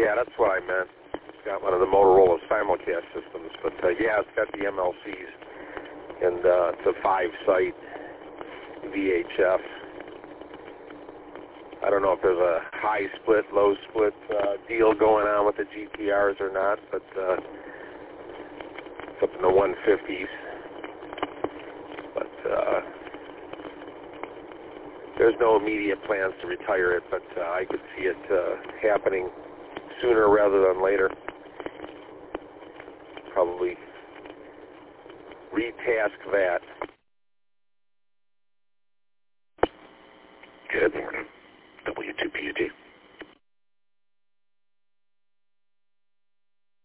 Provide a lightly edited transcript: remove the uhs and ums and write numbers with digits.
Yeah, that's what I meant. It's got one of the Motorola simulcast systems, but yeah, it's got the MLCs, and it's a 5-site VHF. I don't know if there's a high split, low split deal going on with the GTRs or not, but it's up in the 150s. But there's no immediate plans to retire it, but I could see it happening sooner rather than later. Probably retask that.